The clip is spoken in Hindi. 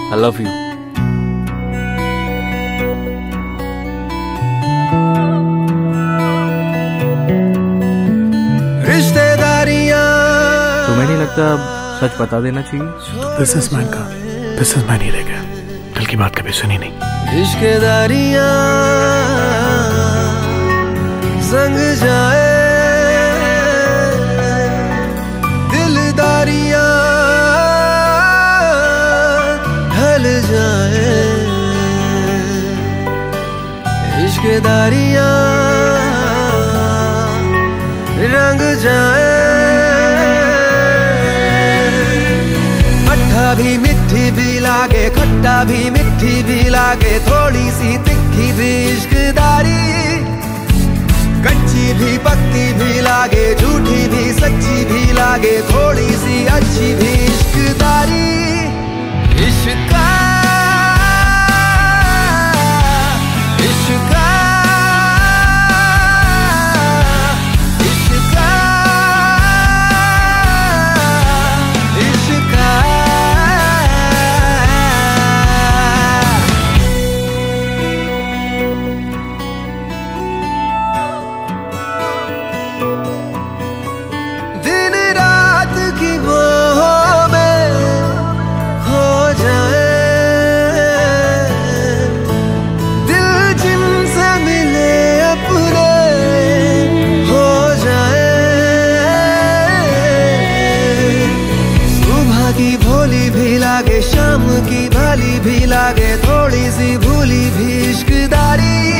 I love you. रिश्तेदारियां तुम्हें नहीं लगता अब सच बता देना चाहिए? तो बिजनेसमैन का बिजनेसमैन ही रह गया, दिल की बात कभी सुनी नहीं। रिश्तेदारियां संग जाए, दिलदारियां ढल जाए, इश्कदारियां रंग जाए। खट्टा भी मिठी भी लागे, खट्टा भी मिठी भी लागे, थोड़ी सी तिखी भी इश्कदारी। कच्ची भी पक्की भी लागे, झूठी भी सच्ची भी लागे, थोड़ी सी अच्छी भी इश्कदारी। इश्का इश्का इश्का इश्का। दिन रात की बाहों में खो जाए, दिल जिनसे मिले अपने हो जाए। सुबह की भोली भी लागे, शाम की भाली भी लागे, थोड़ी सी भूली भी इश्कदारी।